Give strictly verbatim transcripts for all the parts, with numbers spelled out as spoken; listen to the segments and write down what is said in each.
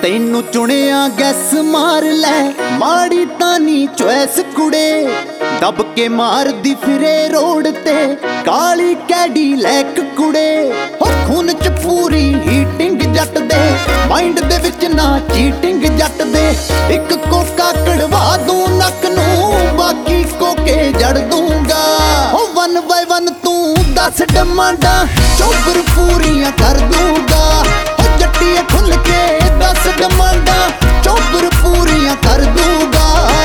ਤੈਨੂੰ ਚੁਣਿਆ ਗੈਸ ਮਾਰ ਲੈ, ਮਾੜੀ ਤਾਂ ਨੀ ਚੁਆਇਸ ਕੁੜੇ। ਦੱਬ ਕੇ ਮਾਰਦੀ ਫਿਰੇ ਰੋਡ ਤੇ ਕਾਲੀ ਕੈਡੀਲੈਕ ਕੁੜੇ। ਹੋ ਖੂਨ ਚ ਪੂਰੀ ਹੀਟਿੰਗ ਜੱਟ ਦੇ, ਮਾਈਂਡ ਦੇ ਵਿੱਚ ਨਾ ਚੀਟਿੰਗ ਜੱਟ ਦੇ। ਇੱਕ ਕੋਕਾ ਕੜਵਾ ਦੂੰ ਨੱਕ ਨੂੰ, ਬਾਕੀ ਕੋਕੇ ਜੜ ਦੂੰਗਾ। ਹੋ ਵਨ ਬਾਏ ਵਨ ਤੂੰ ਦਸ ਡਮਾਂਡਾਂ ਚੋਬਰ ਪੂਰੀਆਂ ਕਰ ਦੂੰਗਾ। ਹੋ ਜੱਟੀਏ ਖੁੱਲ ਕੇ ਦਸ ਡਮਾਂਡਾਂ ਚੋਬਰ ਪੂਰੀਆਂ ਕਰ ਦੂੰਗਾ।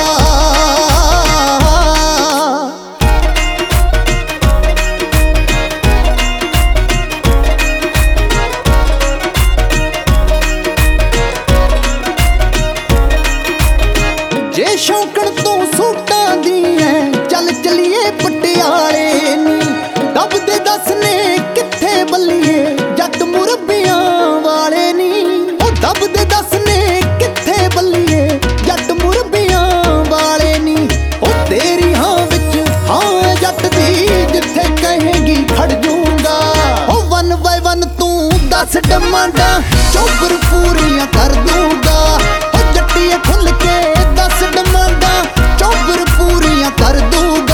ਜੇ ਸ਼ੌਕਣ ਤੂੰ ਸੂਟਾਂ ਦੀ ਐ, ਚੱਲ ਚਲੀਏ ਪਟਿਆਲੇ ਨੀ। ਦੱਬਦੇ ਦੱਸ ਨੇ ਕਿੱਥੇ ਬੱਲੀਏ ਜੱਟ ਮੁਰੱਬਿਆਂ ਵਾਲੇ ਨੀ। ਉਹ ਦੱਬਦੇ ਦੱਸ ਨੇ ਕਿੱਥੇ ਬੱਲੀਏ ਜੱਟ ਮੁਰੱਬਿਆਂ ਵਾਲੇ ਨੀ। ਉਹ ਤੇਰੀ ਹਾਂ ਵਿੱਚ ਹਾਂ ਜੱਟ ਦੀ, ਜਿੱਥੇ ਕਹੇਗੀ ਖੜ ਜੂੰਗਾ। ਉਹ ਵਨ ਬਾਏ ਵਨ ਤੂੰ ਦਸ ਡਮਾਂਡਾਂ ਚੋਬਰ ਪੂਰੀਆਂ ਕਰ ਦੂੰਗਾ। ਉਹ ਜੱਟੀਏ ਖੁੱਲ ਕੇ ਦਸ ਡਮਾਂਡਾਂ ਚੋਬਰ ਪੂਰੀਆਂ ਕਰ ਦੂੰਗਾ।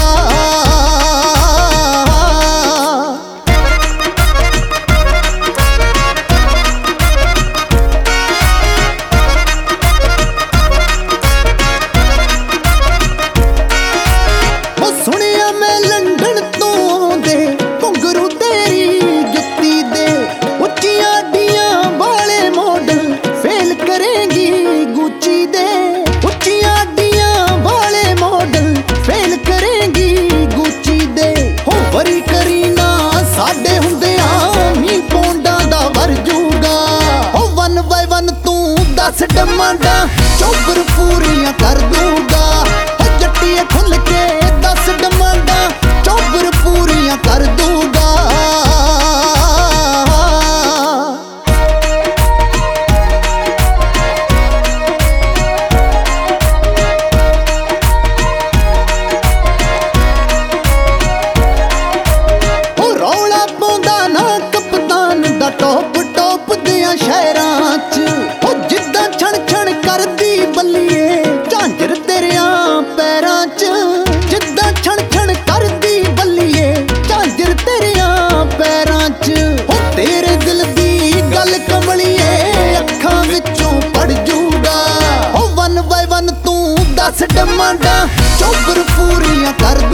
ਸੁਣਿਆ ਮੈਂ ਲੰਡਨ ਤੋਂ ਆਉਂਦੇ ਘੁੰਗਰੂ ਤੇਰੀ ਜੁੱਤੀ ਦੇ। ਉੱਚੀਆਂ ਡੀਆਂ ਵਾਲੇ ਮਾਡਲ ਫੇਲ ਕਰੇਗੀ ਗੁੱਚੀ ਦੇ। ਉੱਚੀਆਂ ਡੀਆਂ ਵਾਲੇ ਮਾਡਲ ਫੇਲ ਕਰੇਗੀ ਗੁੱਚੀ ਦੇ। ਹੋ ਵਰੀ ਕਰੀ ਨਾ ਸਾਡੇ ਹੁੰਦਿਆਂ ਮੀਂਹ ਪੌਂਡਾਂ ਦਾ ਵਰ ਜੂਗਾ। ਹੋ ਵਨ ਬਾਏ ਵਨ ਤੂੰ ਦਸ ਡਮਾਂਡਾਂ ਚੋਬਰ ਪੂਰੀਆਂ ਕਰ ਦੂੰਗਾ। ਹੋ ਜੱਟੀਏ ਖੁੱਲ ਕੇ ਦਸ ਡਮਾਂਡਾਂ ਚੋਬਰ ਪੂਰੀਆਂ ਕਰ ਦੂੰਗਾ। ਉਹ ਰੌਲਾ ਪਾਉਂਦਾ ਨਾ ਕਪਤਾਨ ਦਾ ਟੋਪ ਟੋਪ ਦਿਆਂ ਸ਼ਹਿਰਾਂ ਚ। ਉਹ ਜਿੱਦਾਂ ਛਣ ਛਣ ਕਰਦੀ ਬੱਲੀਏ ਝਾਂਜਰ ਤੇਰਿਆਂ ਪੈਰਾਂ ਚ। ਜਿੱਦਾਂ ਛਣ ਛਣ ਕਰਦੀ ਬੱਲੀਏ ਝਾਂਜਰ ਤੇਰਿਆਂ ਪੈਰਾਂ ਚ। ਉਹ ਤੇਰੇ ਦਿਲ ਦੀ ਗੱਲ ਕਮਲੀਏ ਅੱਖਾਂ ਵਿੱਚੋਂ ਪੜ ਜੂਗਾ। ਉਹ ਵਨ ਬਾਏ ਵਨ ਤੂੰ ਦਸ ਡਮਾਂਡਾਂ ਚੋਬਰ ਪੂਰੀਆਂ ਕਰ